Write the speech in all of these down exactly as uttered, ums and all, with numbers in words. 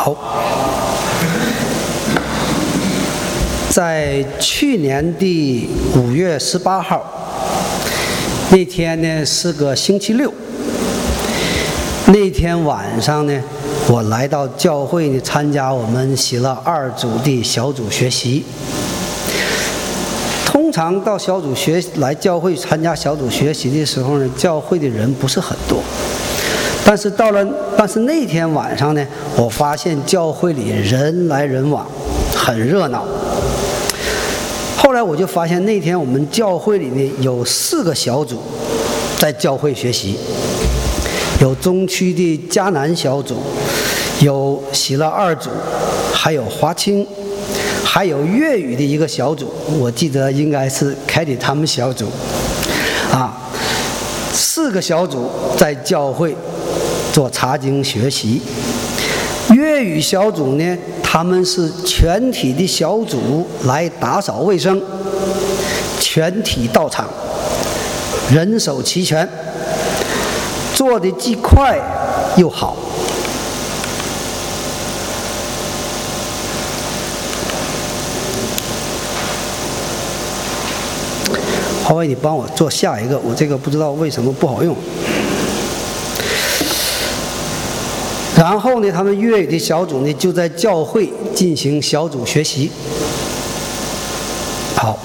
好，在去年的五月十八号那天呢，是个星期六。那天晚上呢，我来到教会呢，参加我们喜乐二组的小组学习。通常到小组学来教会参加小组学习的时候呢，教会的人不是很多。但是到了，但是那天晚上呢，我发现教会里人来人往，很热闹。后来我就发现，那天我们教会里呢有四个小组在教会学习，有中区的迦南小组，有喜乐二组，还有华清，还有粤语的一个小组，我记得应该是凯蒂他们小组，啊，四个小组在教会做查经学习。粤语小组呢，他们是全体的小组来打扫卫生，全体到场，人手齐全，做的既快又好。华为，你帮我做下一个，我这个不知道为什么不好用。然后呢，他们粤语的小组呢就在教会进行小组学习。好，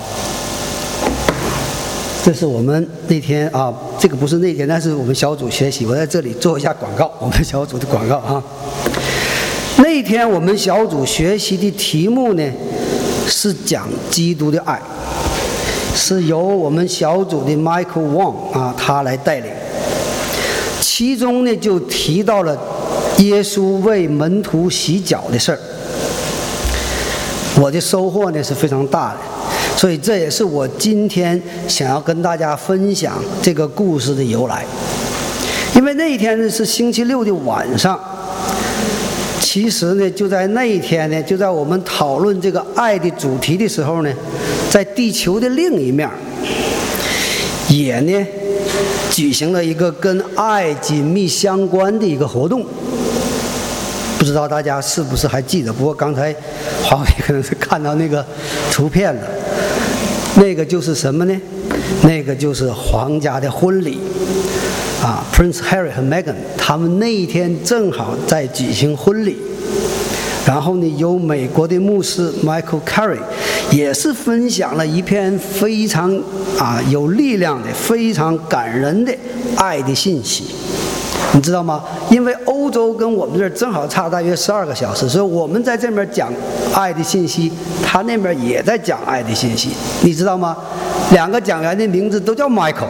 这是我们那天啊，这个不是那天，但是我们小组学习，我在这里做一下广告，我们小组的广告啊。那天我们小组学习的题目呢是讲基督的爱，是由我们小组的 Michael Wong 啊他来带领，其中呢就提到了耶稣为门徒洗脚的事儿，我的收获呢是非常大的，所以这也是我今天想要跟大家分享这个故事的由来。因为那一天呢是星期六的晚上，其实呢就在那一天呢，就在我们讨论这个爱的主题的时候呢，在地球的另一面也呢举行了一个跟爱紧密相关的一个活动。不知道大家是不是还记得？不过刚才华为可能是看到那个图片了，那个就是什么呢？那个就是皇家的婚礼啊 ，Prince Harry 和 Meghan 他们那一天正好在举行婚礼。然后呢，由美国的牧师 Michael Carey 也是分享了一篇非常啊有力量的、非常感人的爱的信息。你知道吗？因为欧洲跟我们这儿正好差大约十二个小时，所以我们在这边讲爱的信息，他那边也在讲爱的信息，你知道吗？两个讲员的名字都叫 Michael，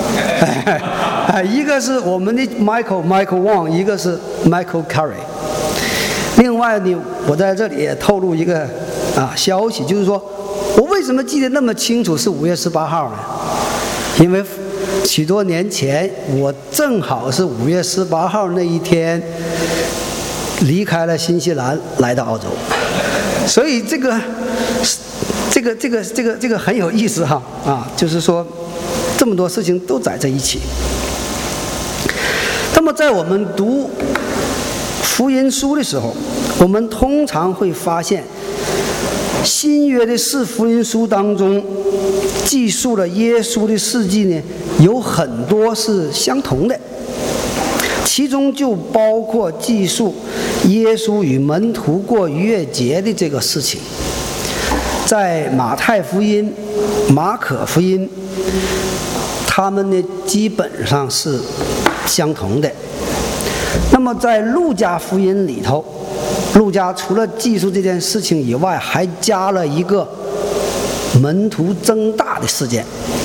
一个是我们的 Michael Michael Wong， 一个是 Michael Carey。另外呢，我在这里也透露一个啊消息，就是说我为什么记得那么清楚是五月十八号呢？因为许多年前，我正好是五月十八号那一天离开了新西兰，来到澳洲，所以这个这个这个这个这个很有意思哈啊，就是说这么多事情都在这一起。那么在我们读福音书的时候，我们通常会发现，新约的四福音书当中记述了耶稣的事迹呢，有很多是相同的，其中就包括记述耶稣与门徒过逾越节的这个事情。在马太福音、马可福音，他们呢基本上是相同的。那么在路加福音里头，路加除了记述这件事情以外，还加了一个门徒增大的事件。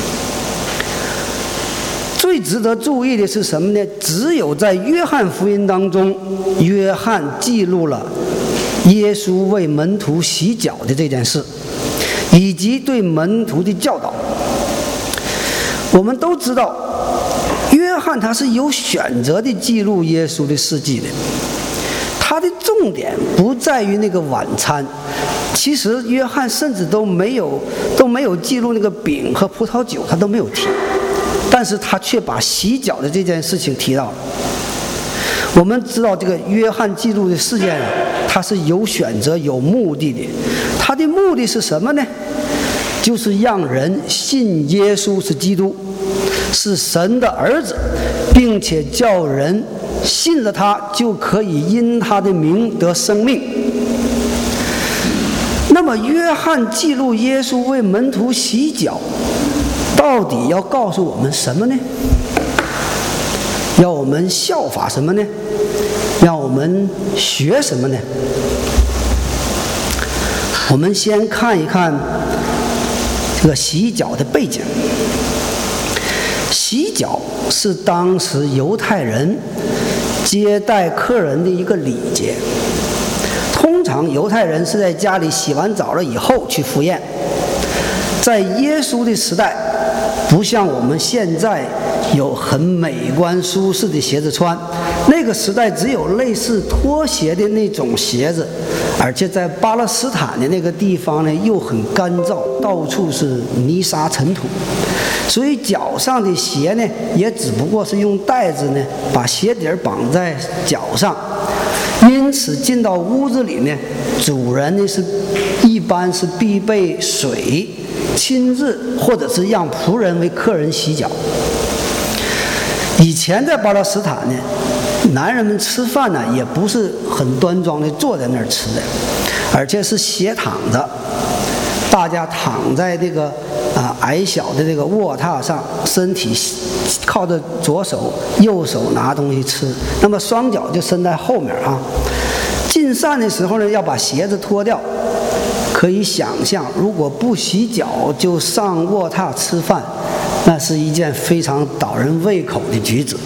最值得注意的是什么呢？只有在约翰福音当中，约翰记录了耶稣为门徒洗脚的这件事，以及对门徒的教导。我们都知道，约翰他是有选择地记录耶稣的事迹的，他的重点不在于那个晚餐，其实约翰甚至都没有都没有记录那个饼和葡萄酒，他都没有提，但是他却把洗脚的这件事情提到了。 我们知道这个约翰记录的事件啊，它是有选择、有目的的。它的目的是什么呢？就是让人信耶稣是基督，是神的儿子，并且叫人信了他就可以因他的名得生命。那么约翰记录耶稣为门徒洗脚，到底要告诉我们什么呢？要我们效法什么呢？让我们学什么呢？我们先看一看这个洗脚的背景。洗脚是当时犹太人接待客人的一个礼节。通常犹太人是在家里洗完澡了以后去赴宴。在耶稣的时代，不像我们现在有很美观舒适的鞋子穿，那个时代只有类似拖鞋的那种鞋子，而且在巴勒斯坦的那个地方呢又很干燥，到处是泥沙尘土，所以脚上的鞋呢也只不过是用带子呢把鞋底绑在脚上。因此进到屋子里呢，主人呢是一般是必备水，亲自或者是让仆人为客人洗脚。以前在巴勒斯坦呢，男人们吃饭呢也不是很端庄的坐在那儿吃的，而且是斜躺着，大家躺在这个啊、呃、矮小的这个卧榻上，身体靠着左手右手拿东西吃，那么双脚就伸在后面啊。进膳的时候呢，要把鞋子脱掉。可以想象，如果不洗脚就上卧榻吃饭，那是一件非常倒人胃口的举止。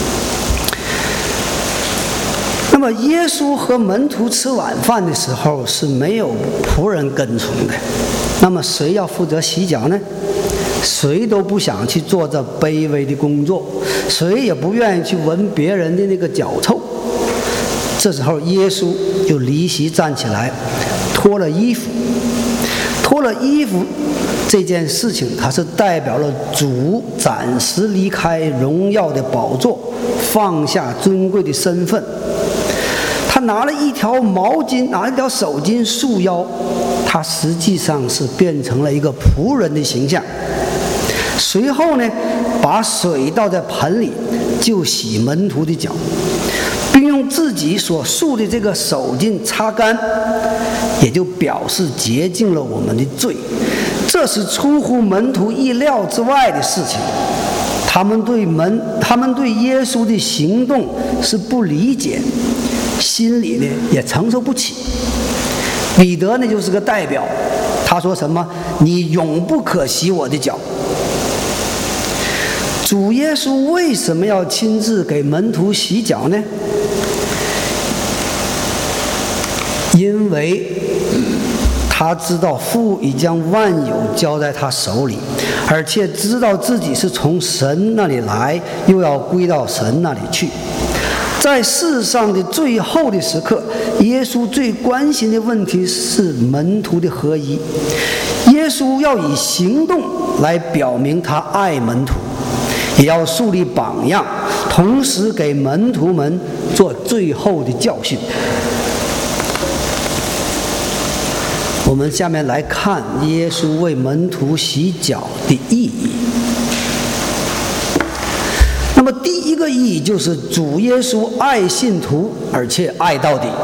那么耶稣和门徒吃晚饭的时候是没有仆人跟从的，那么谁要负责洗脚呢？谁都不想去做这卑微的工作，谁也不愿意去闻别人的那个脚臭。这时候耶稣就离席站起来，脱了衣服。脱了衣服这件事情，它是代表了主暂时离开荣耀的宝座，放下尊贵的身份。他拿了一条毛巾，拿了一条手巾束腰，他实际上是变成了一个仆人的形象。随后呢，把水倒在盆里，就洗门徒的脚，并用自己所束的这个手巾擦干，也就表示洁净了我们的罪。这是出乎门徒意料之外的事情。他们对门，他们对耶稣的行动是不理解，心里呢也承受不起。彼得呢就是个代表，他说什么？你永不可洗我的脚。主耶稣为什么要亲自给门徒洗脚呢？因为他知道父已将万有交在他手里，而且知道自己是从神那里来，又要归到神那里去。在世上的最后的时刻，耶稣最关心的问题是门徒的合一。耶稣要以行动来表明他爱门徒，也要树立榜样，同时给门徒们做最后的教训。我们下面来看耶稣为门徒洗脚的意义。那么第一个意义就是主耶稣爱信徒，而且爱到底。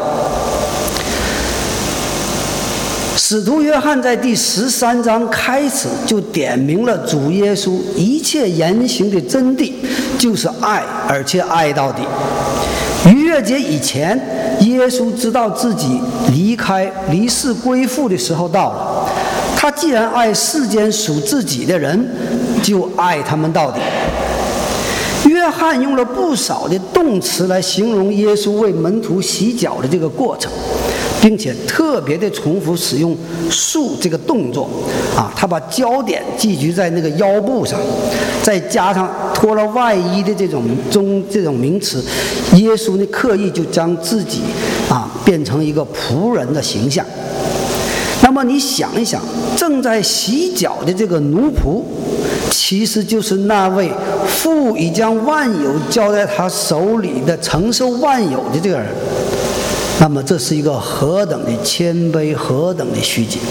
使徒约翰在第十三章开始就点明了主耶稣一切言行的真谛，就是爱，而且爱到底。逾越节以前，耶稣知道自己离开离世归父的时候到了，他既然爱世间属自己的人，就爱他们到底。约翰用了不少的动词来形容耶稣为门徒洗脚的这个过程，并且特别的重复使用束这个动作啊，他把焦点聚集在那个腰部上，再加上脱了外衣的这种中这种名词，耶稣呢刻意就将自己啊变成一个仆人的形象。那么你想一想，正在洗脚的这个奴仆，其实就是那位父已将万有交在他手里的承受万有的这个人，那么这是一个何等的谦卑，何等的虚谨。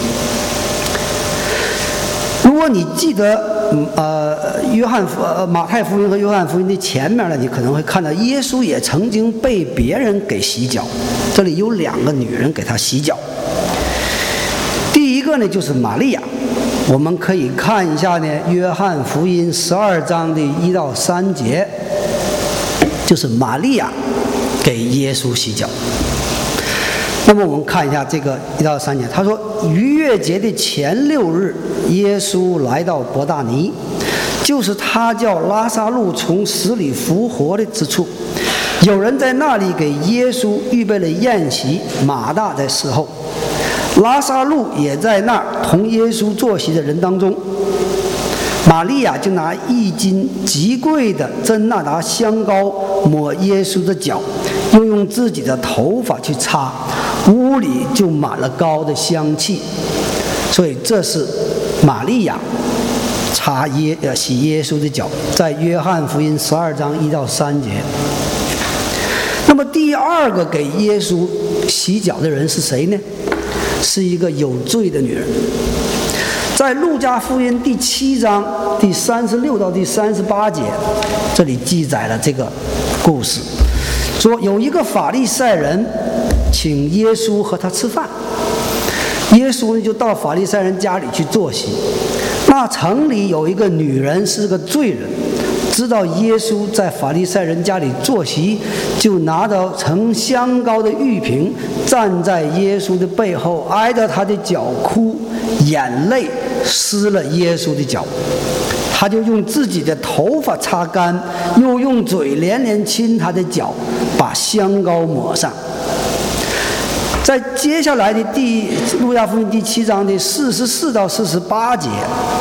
如果你记得，嗯呃，约翰福呃马太福音和约翰福音的前面呢，你可能会看到耶稣也曾经被别人给洗脚。这里有两个女人给他洗脚。第一个呢就是玛利亚，我们可以看一下呢，约翰福音十二章的一到三节，就是玛利亚给耶稣洗脚。那么我们看一下这个一到三节，他说逾越节的前六日，耶稣来到伯大尼，就是他叫拉撒路从死里复活的之处。有人在那里给耶稣预备了宴席，马大在侍候，拉撒路也在那儿同耶稣坐席的人当中。玛利亚就拿一斤极贵的真纳达香膏抹耶稣的脚，又用自己的头发去擦，屋里就满了膏的香气。所以这是玛利亚擦耶呃洗耶稣的脚，在约翰福音十二章一到三节。那么第二个给耶稣洗脚的人是谁呢？是一个有罪的女人。在路加福音第七章第三十六到第三十八节，这里记载了这个故事，说有一个法利赛人请耶稣和他吃饭，耶稣呢就到法利赛人家里去坐席。那城里有一个女人是个罪人，知道耶稣在法利赛人家里坐席，就拿到盛香膏的玉瓶，站在耶稣的背后，挨着他的脚哭，眼泪湿了耶稣的脚。他就用自己的头发擦干，又用嘴连连亲他的脚，把香膏抹上。在接下来的第路加福音第七章的四十四到四十八节，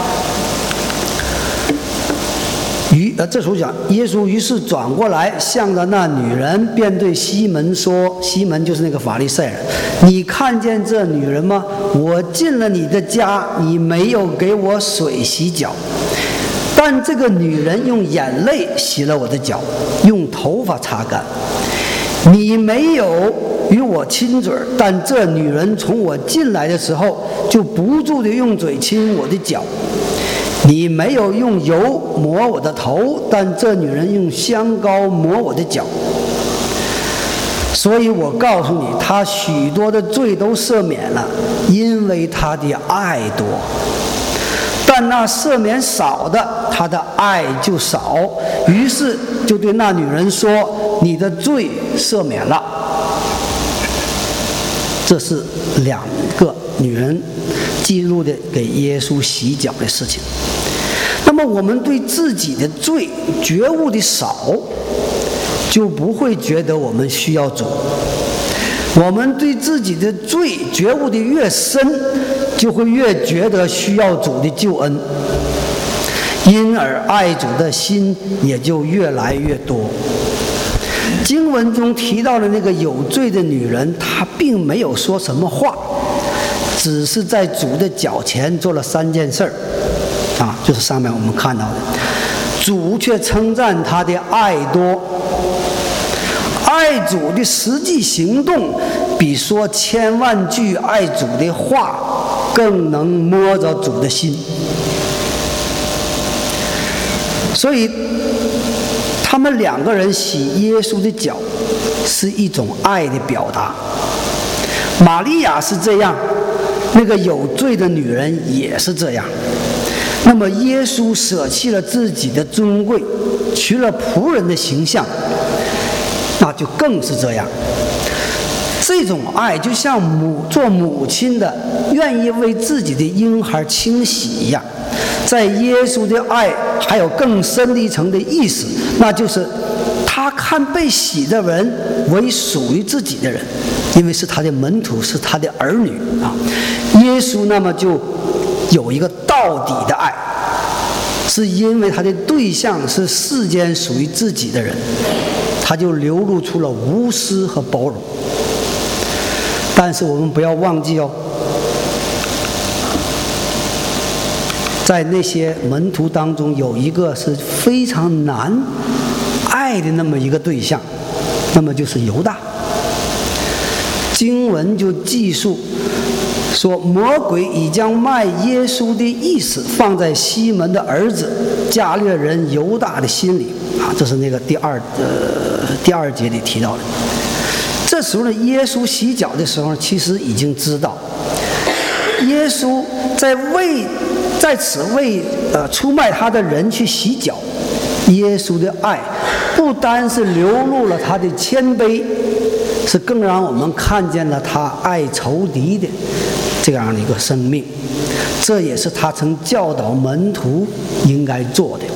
于呃，这时候讲，耶稣于是转过来，向着那女人，便对西门说：“西门就是那个法利赛人，你看见这女人吗？我进了你的家，你没有给我水洗脚，但这个女人用眼泪洗了我的脚，用头发擦干。你没有与我亲嘴，但这女人从我进来的时候，就不住地用嘴亲我的脚。你没有用油抹我的头，但这女人用香膏抹我的脚。所以我告诉你，她许多的罪都赦免了，因为她的爱多。但那赦免少的，她的爱就少。于是就对那女人说：你的罪赦免了。”这是两个女人记录的给耶稣洗脚的事情。那么我们对自己的罪觉悟的少，就不会觉得我们需要主；我们对自己的罪觉悟的越深，就会越觉得需要主的救恩，因而爱主的心也就越来越多。经文中提到的那个有罪的女人，她并没有说什么话，只是在主的脚前做了三件事儿，啊，就是上面我们看到的。主却称赞她的爱多，爱主的实际行动比说千万句爱主的话更能摸着主的心。所以他们两个人洗耶稣的脚是一种爱的表达。玛利亚是这样，那个有罪的女人也是这样。那么耶稣舍弃了自己的尊贵，取了仆人的形象，那就更是这样。这种爱就像母做母亲的愿意为自己的婴孩清洗一样。在耶稣的爱还有更深的一层的意思，那就是他看被洗的人为属于自己的人，因为是他的门徒，是他的儿女啊。耶稣那么就有一个到底的爱，是因为他的对象是世间属于自己的人，他就流露出了无私和包容。但是我们不要忘记哦， 在那些门徒当中，有一个是非常难爱的那么一个对象，那么就是犹大。经文就记述说，魔鬼已将卖耶稣的意思放在西门的儿子加略人犹大的心里啊，这是那个第二呃第二节里提到的。这时候呢，耶稣洗脚的时候，其实已经知道，耶稣在为在此为呃出卖他的人去洗脚，耶稣的爱不单是流露了他的谦卑，是更让我们看见了他爱仇敌的这样的一个生命，这也是他曾教导门徒应该做的。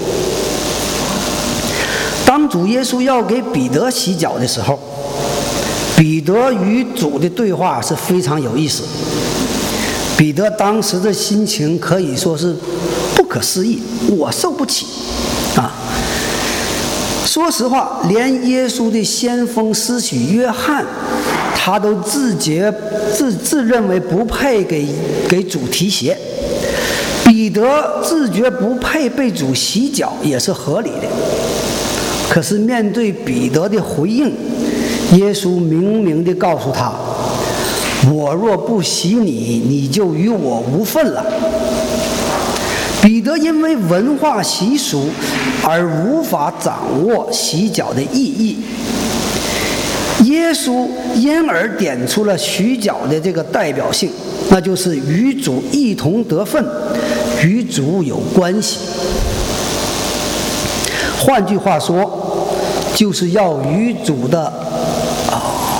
当主耶稣要给彼得洗脚的时候，彼得与主的对话是非常有意思。彼得当时的心情可以说是不可思议，我受不起啊！说实话，连耶稣的先锋施洗约翰，他都自觉自自认为不配给给主提鞋。彼得自觉不配被主洗脚也是合理的。可是面对彼得的回应，耶稣明明地告诉他，我若不洗你，你就与我无份了。彼得因为文化习俗而无法掌握洗脚的意义，耶稣因而点出了洗脚的这个代表性，那就是与主一同得份，与主有关系。换句话说，就是要与主的啊，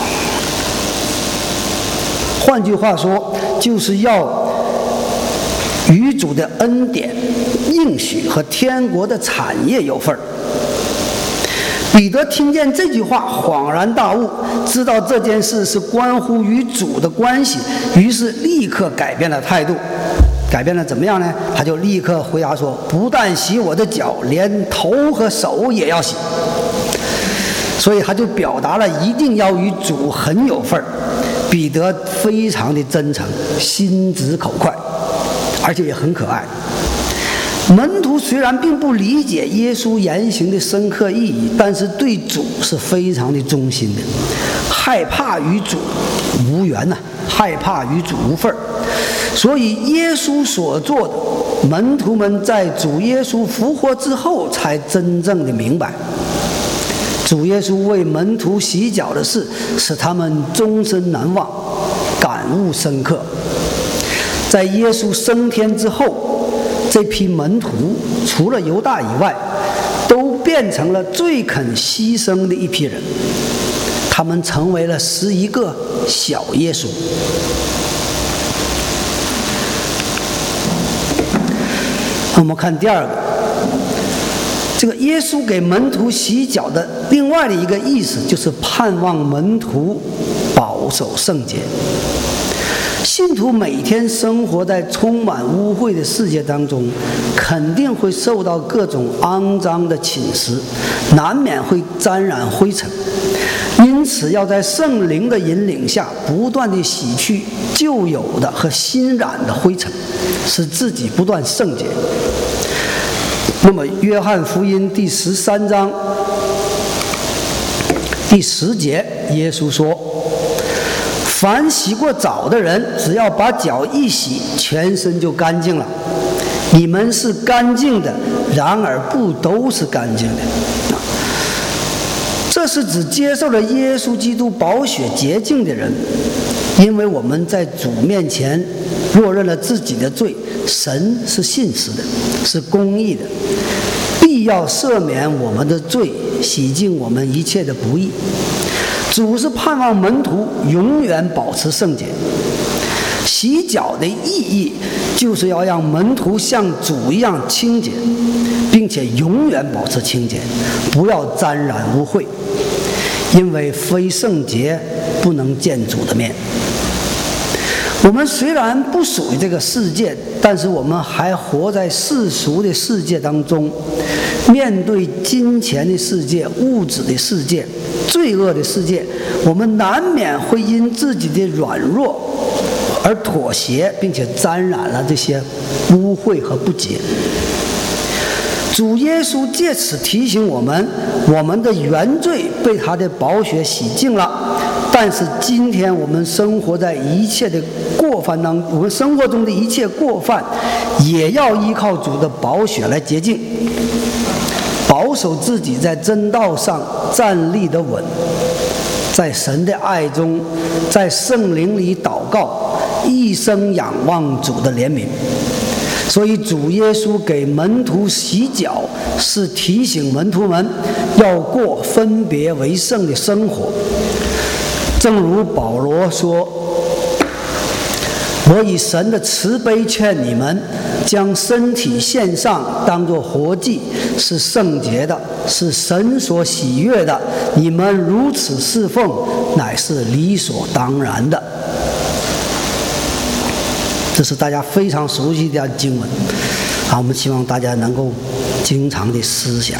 换句话说，就是要与主的恩典、应许和天国的产业有份儿。彼得听见这句话，恍然大悟，知道这件事是关乎与主的关系，于是立刻改变了态度。改变了怎么样呢？他就立刻回答说，不但洗我的脚，连头和手也要洗。所以他就表达了一定要与主很有份儿。彼得非常的真诚，心直口快，而且也很可爱。门徒虽然并不理解耶稣言行的深刻意义，但是对主是非常的忠心的，害怕与主无缘呐、啊，害怕与主无份儿。所以耶稣所做的，门徒们在主耶稣复活之后才真正的明白。主耶稣为门徒洗脚的事，使他们终身难忘，感悟深刻。在耶稣升天之后，这批门徒除了犹大以外，都变成了最肯牺牲的一批人，他们成为了十一个小耶稣。我们看第二个，这个耶稣给门徒洗脚的另外的一个意思，就是盼望门徒保守圣洁。信徒每天生活在充满污秽的世界当中，肯定会受到各种肮脏的侵蚀，难免会沾染灰尘。因此要在圣灵的引领下，不断地洗去旧有的和新染的灰尘，使自己不断圣洁。那么约翰福音第十三章第十节，耶稣说，凡洗过澡的人，只要把脚一洗，全身就干净了。你们是干净的，然而不都是干净的。这是指接受了耶稣基督宝血洁净的人，因为我们在主面前若认了自己的罪，神是信实的，是公义的，必要赦免我们的罪，洗净我们一切的不义。主是盼望门徒永远保持圣洁。洗脚的意义就是要让门徒像主一样清洁，并且永远保持清洁，不要沾染污秽，因为非圣洁不能见主的面。我们虽然不属于这个世界，但是我们还活在世俗的世界当中，面对金钱的世界、物质的世界、罪恶的世界，我们难免会因自己的软弱而妥协，并且沾染了这些污秽和不洁。主耶稣借此提醒我们，我们的原罪被他的宝血洗净了。但是今天我们生活在一切的过犯当中，我们生活中的一切过犯，也要依靠主的宝血来洁净，保守自己在真道上站立得稳，在神的爱中，在圣灵里祷告，一生仰望主的怜悯。所以主耶稣给门徒洗脚，是提醒门徒们要过分别为圣的生活。正如保罗说，我以神的慈悲劝你们，将身体献上，当作活祭，是圣洁的，是神所喜悦的。你们如此侍奉，乃是理所当然的。这是大家非常熟悉的经文，啊，我们希望大家能够经常的思想。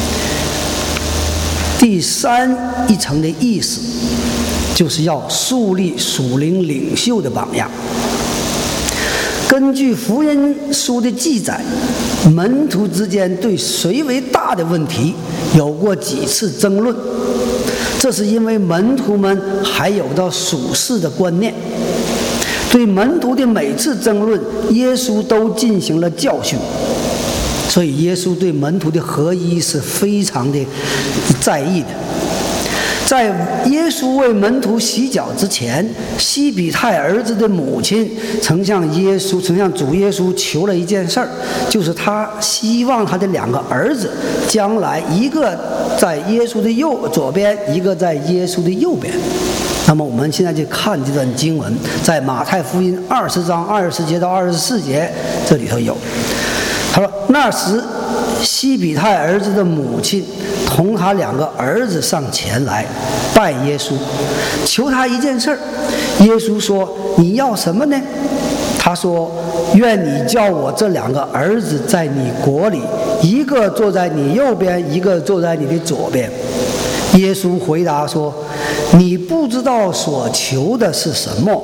第三一层的意思，就是要树立属灵领袖的榜样。根据福音书的记载，门徒之间对谁为大的问题有过几次争论，这是因为门徒们还有着属世的观念。对门徒的每次争论，耶稣都进行了教训，所以耶稣对门徒的合一是非常的在意的。在耶稣为门徒洗脚之前，西比泰儿子的母亲曾向耶稣曾向主耶稣求了一件事儿，就是他希望他的两个儿子将来一个在耶稣的右左边，一个在耶稣的右边。那么我们现在就看这段经文，在马太福音二十章二十节到二十四节，这里头有。他说：“那时，西比泰儿子的母亲同他两个儿子上前来拜耶稣，求他一件事儿。耶稣说：‘你要什么呢？’他说：‘愿你叫我这两个儿子在你国里，一个坐在你右边，一个坐在你的左边。’耶稣回答说：‘你不知道所求的是什么。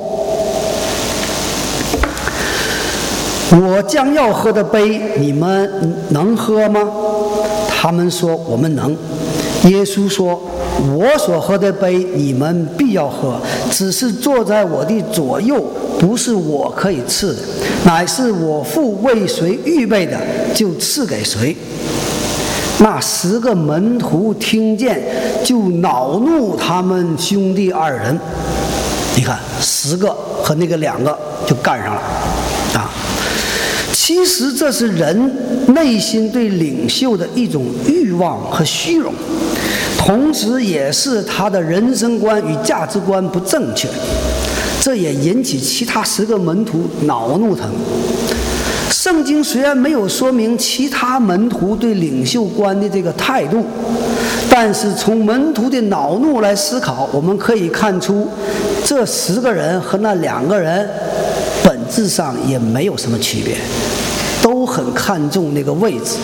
我将要喝的杯，你们能喝吗？’他们说：‘我们能。’耶稣说：‘我所喝的杯，你们必要喝，只是坐在我的左右，不是我可以赐的，乃是我父为谁预备的，就赐给谁。’那十个门徒听见，就恼怒他们兄弟二人。你看，十个和那个两个就干上了啊！其实这是人内心对领袖的一种欲望和虚荣，同时也是他的人生观与价值观不正确，这也引起其他十个门徒恼怒他们。圣经虽然没有说明其他门徒对领袖观的这个态度，但是从门徒的恼怒来思考，我们可以看出这十个人和那两个人本质上也没有什么区别，都很看重那个位置。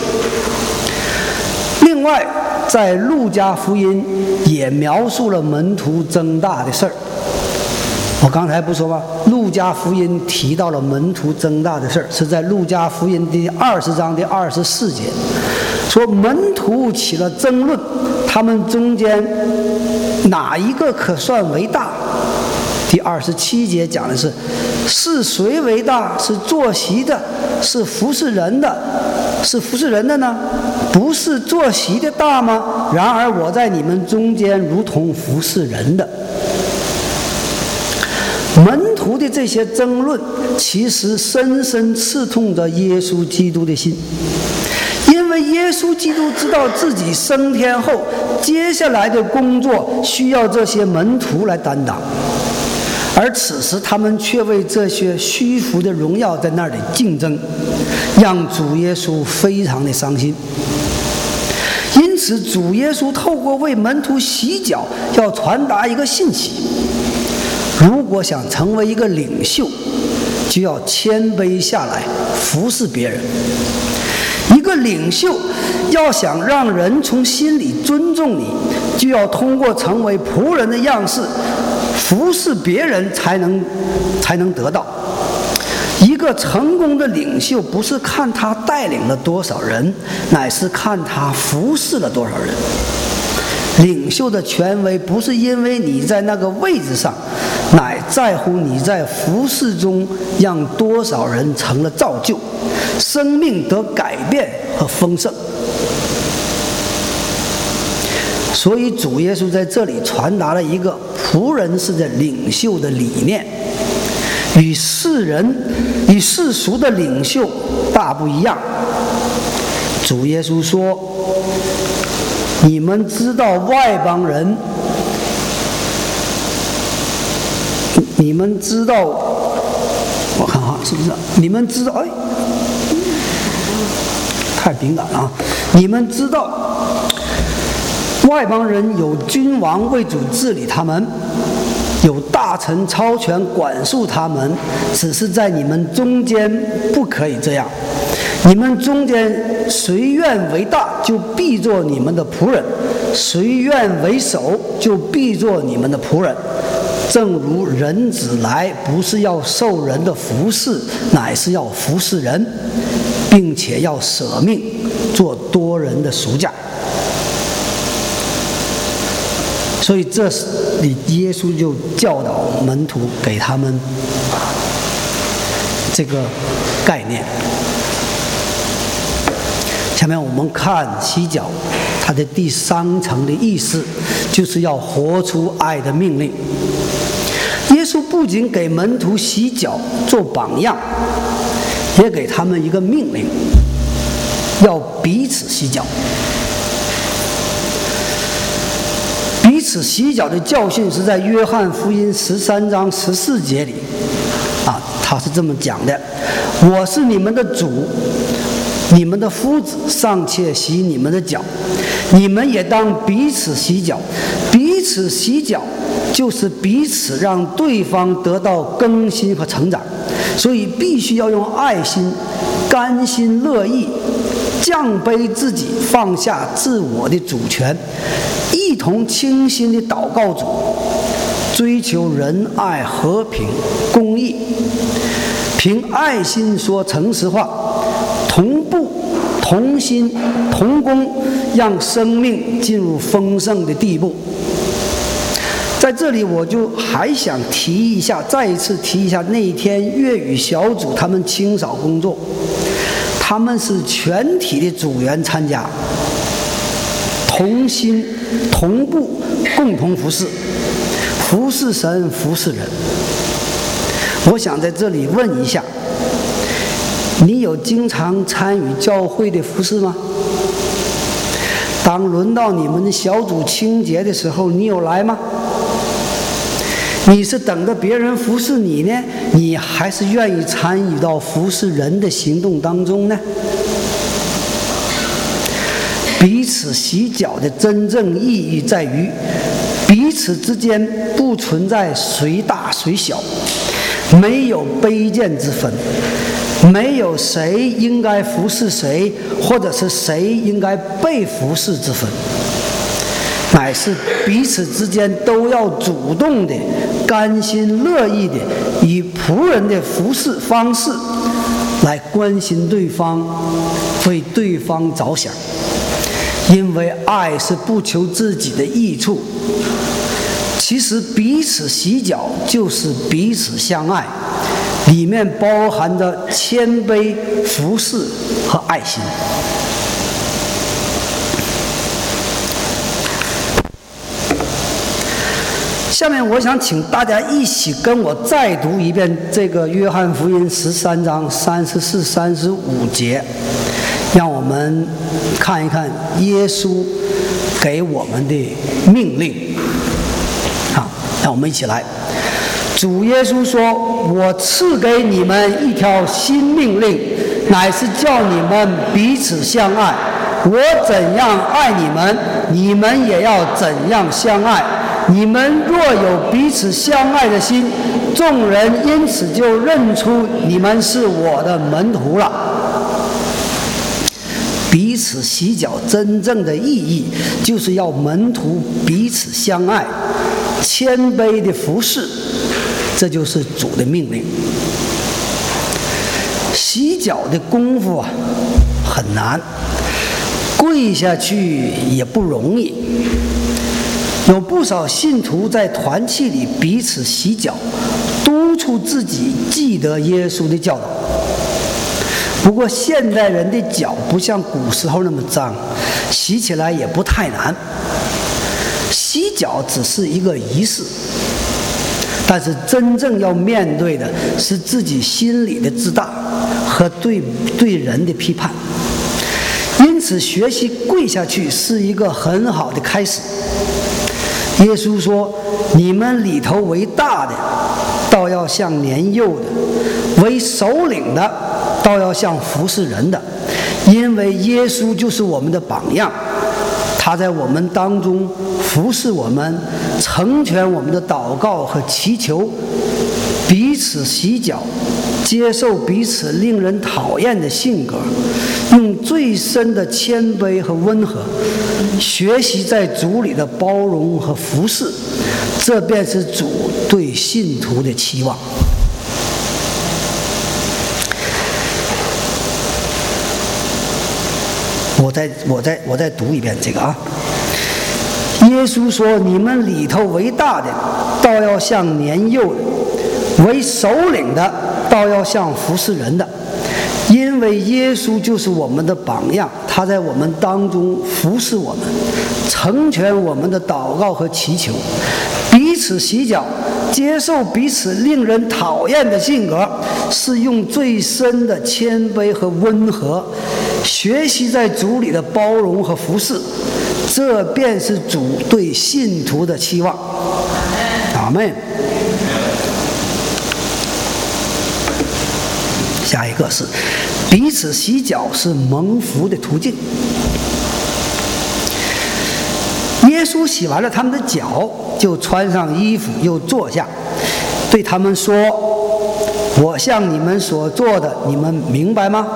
另外，在路加福音也描述了门徒增大的事儿。我刚才不说吗？路加福音提到了门徒增大的事儿，是在路加福音第二十章的二十四节，说门徒起了争论，他们中间哪一个可算为大？第二十七节讲的是，是谁为大？是坐席的，是服侍人的，是服侍人的呢？不是坐席的大吗？然而我在你们中间如同服侍人的。门徒的这些争论，其实深深刺痛着耶稣基督的心，因为耶稣基督知道自己升天后，接下来的工作需要这些门徒来担当，而此时他们却为这些虚浮的荣耀在那里竞争，让主耶稣非常的伤心。因此，主耶稣透过为门徒洗脚，要传达一个信息：如果想成为一个领袖，就要谦卑下来，服侍别人。一个领袖要想让人从心里尊重你，就要通过成为仆人的样式， 服侍别人才能才能得到。一个成功的领袖不是看他带领了多少人，乃是看他服侍了多少人。领袖的权威不是因为你在那个位置上，乃在乎你在服侍中让多少人成了造就，生命得改变和丰盛。所以主耶稣在这里传达了一个仆人式的领袖的理念，与世人与世俗的领袖大不一样。主耶稣说，你们知道外邦人，你们知道，我看哈是不是？你们知道，哎，太敏感了啊！你们知道，外邦人有君王为主治理他们，有大臣超权管束他们，只是在你们中间不可以这样。你们中间谁愿为大，就必做你们的仆人；谁愿为首，就必做你们的仆人。正如人子来，不是要受人的服侍，乃是要服侍人，并且要舍命做多人的赎价。所以这里耶稣就教导门徒，给他们这个概念。下面我们看洗脚，它的第三层的意思，就是要活出爱的命令。耶稣不仅给门徒洗脚做榜样，也给他们一个命令，要彼此洗脚。彼此洗脚的教训是在约翰福音十三章十四节里，啊，他是这么讲的：我是你们的主，你们的夫子尚且洗你们的脚，你们也当彼此洗脚。彼此洗脚就是彼此让对方得到更新和成长，所以必须要用爱心、甘心乐意，降卑自己，放下自我的主权，一同倾心地祷告主，追求仁爱、和平、公义，凭爱心说诚实话，同步、同心、同工，让生命进入丰盛的地步。在这里我就还想提一下，再一次提一下那一天粤语小组他们清扫工作，他们是全体的组员参加，同心同步共同服侍，服侍神，服侍人。我想在这里问一下，你有经常参与教会的服侍吗？当轮到你们的小组清洁的时候，你有来吗？你是等着别人服侍你呢，你还是愿意参与到服侍人的行动当中呢？彼此洗脚的真正意义在于，彼此之间不存在谁大谁小，没有卑贱之分，没有谁应该服侍谁，或者是谁应该被服侍之分，乃是彼此之间都要主动的、甘心乐意的，以仆人的服侍方式来关心对方，为对方着想。因为爱是不求自己的益处，其实彼此洗脚就是彼此相爱，里面包含着谦卑、服侍和爱心。下面我想请大家一起跟我再读一遍这个约翰福音十三章三十四、三十五节，让我们看一看耶稣给我们的命令。好，让我们一起来。主耶稣说：“我赐给你们一条新命令，乃是叫你们彼此相爱。我怎样爱你们，你们也要怎样相爱。你们若有彼此相爱的心，众人因此就认出你们是我的门徒了。”彼此洗脚真正的意义，就是要门徒彼此相爱， 谦卑的服侍，这就是主的命令。洗脚的功夫啊很难，跪下去也不容易。有不少信徒在团契里彼此洗脚，督促自己记得耶稣的教导。不过现代人的脚不像古时候那么脏，洗起来也不太难。洗脚只是一个仪式，但是真正要面对的是自己心里的自大和对对人的批判。因此学习跪下去是一个很好的开始。耶稣说，你们里头为大的倒要像年幼的，为首领的倒要像服侍人的，因为耶稣就是我们的榜样，他在我们当中服侍我们，成全我们的祷告和祈求，彼此洗脚，接受彼此令人讨厌的性格，用最深的谦卑和温和，学习在主里的包容和服侍，这便是主对信徒的期望。我再我再我再读一遍这个啊。耶稣说，你们里头为大的倒要像年幼的，为首领的倒要像服侍人的，因为耶稣就是我们的榜样，他在我们当中服侍我们，成全我们的祷告和祈求，彼此洗脚，接受彼此令人讨厌的性格，是用最深的谦卑和温和，学习在主里的包容和服侍，这便是主对信徒的期望。阿们。下一个是彼此洗脚是蒙福的途径。耶稣洗完了他们的脚，就穿上衣服，又坐下，对他们说，我向你们所做的，你们明白吗？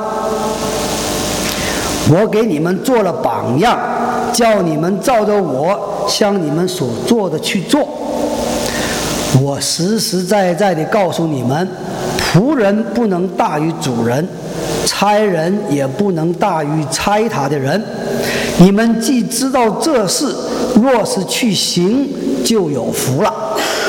我给你们做了榜样，叫你们照着我向你们所做的去做。我实实在在地告诉你们，仆人不能大于主人，差人也不能大于差他的人。你们既知道这事，若是去行，就有福了。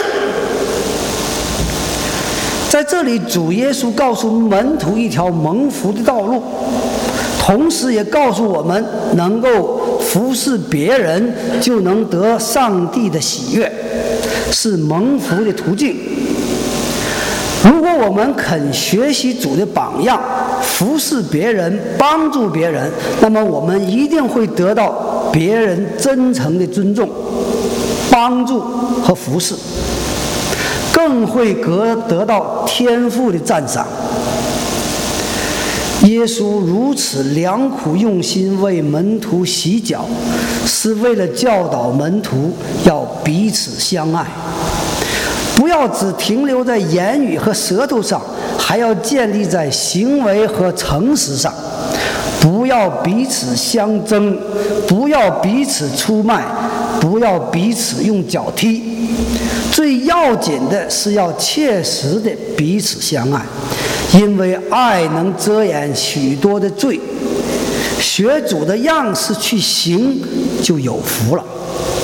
在这里，主耶稣告诉门徒一条蒙福的道路，同时也告诉我们，能够服侍别人，就能得上帝的喜悦，是蒙福的途径。如果我们肯学习主的榜样，服侍别人，帮助别人，那么我们一定会得到别人真诚的尊重、帮助和服侍，更会得得到天父的赞赏。耶稣如此良苦用心为门徒洗脚，是为了教导门徒要彼此相爱，不要只停留在言语和舌头上，还要建立在行为和诚实上。不要彼此相争，不要彼此出卖，不要彼此用脚踢。最要紧的是要切实的彼此相爱，因为爱能遮掩许多的罪。学主的样式去行，就有福了。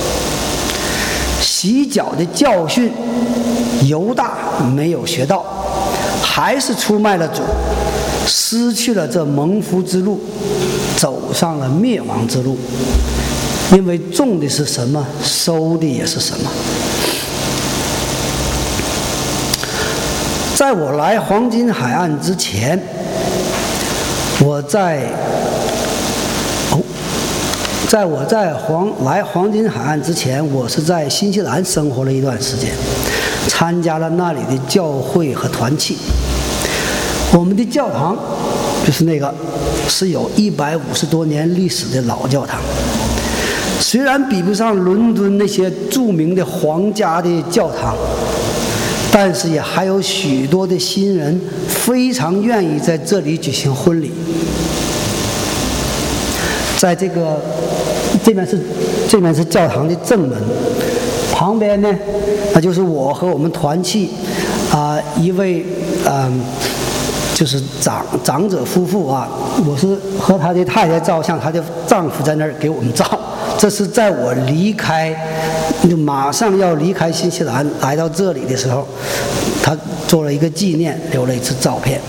洗脚的教训，犹大没有学到，还是出卖了主，失去了这蒙福之路，走上了灭亡之路。因为种的是什么，收的也是什么。在我来黄金海岸之前，我在哦，在我在黄来黄金海岸之前，我是在新西兰生活了一段时间，参加了那里的教会和团契。我们的教堂就是那个是有一百五十多年历史的老教堂，虽然比不上伦敦那些著名的皇家的教堂，但是也还有许多的新人非常愿意在这里举行婚礼。在这个这边是这边是教堂的正门， 旁边呢，那就是我和我们团契啊、呃、一位嗯、呃，就是长长者夫妇啊，我是和他的太太照相，他的丈夫在那儿给我们照。这是在我离开，就马上要离开新西兰来到这里的时候，他做了一个纪念，留了一次照片。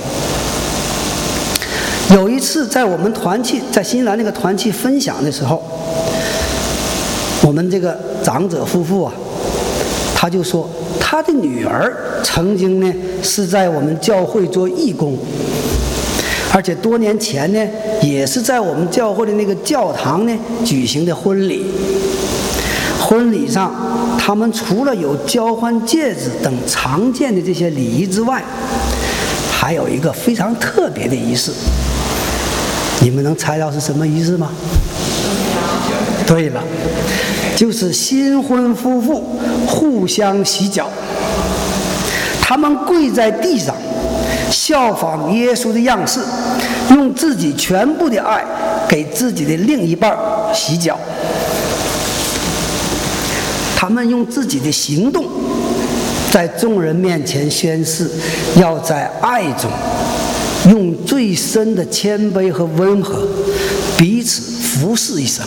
有一次在我们团契在新西兰那个团契分享的时候，我们这个长者夫妇啊，他就说他的女儿曾经呢是在我们教会做义工，而且多年前呢也是在我们教会的那个教堂呢举行的婚礼。婚礼上他们除了有交换戒指等常见的这些礼仪之外，还有一个非常特别的仪式。你们能猜到是什么仪式吗？对了，就是新婚夫妇互相洗脚。他们跪在地上，效仿耶稣的样式，用自己全部的爱给自己的另一半洗脚。他们用自己的行动在众人面前宣誓，要在爱中用最深的谦卑和温和彼此服侍一生。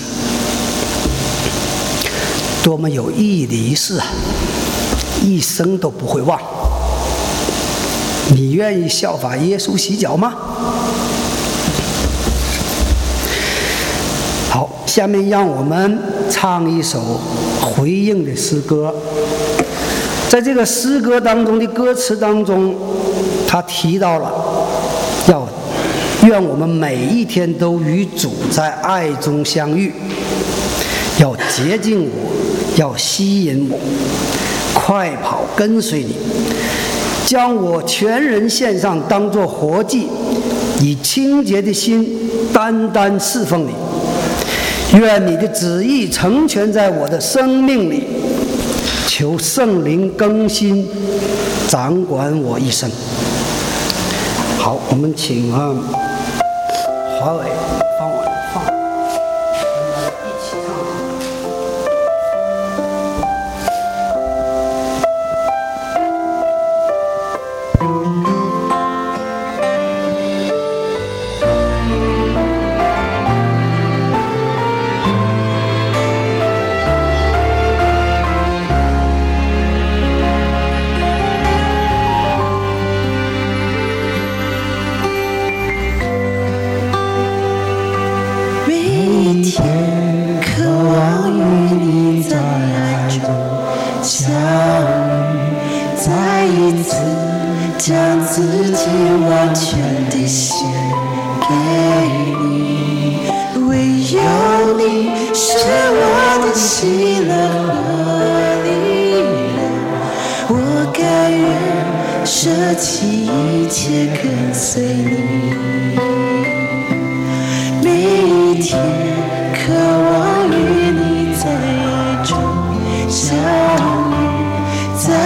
多么有意义的仪式啊，一生都不会忘。你愿意效法耶稣洗脚吗？好，下面让我们唱一首回应的诗歌。在这个诗歌当中的歌词当中，他提到了要愿我们每一天都与主在爱中相遇，要洁净我，要吸引我，快跑跟随你，将我全人献上，当作活祭，以清洁的心单单侍奉你。愿你的旨意成全在我的生命里，求圣灵更新掌管我一生。好，我们请啊华伟帮我放，一起唱。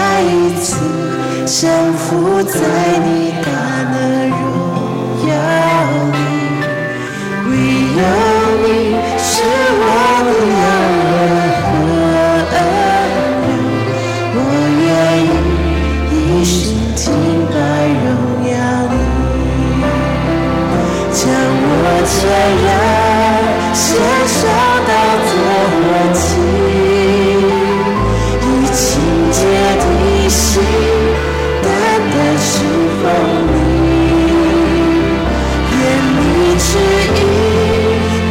降服在你大能荣耀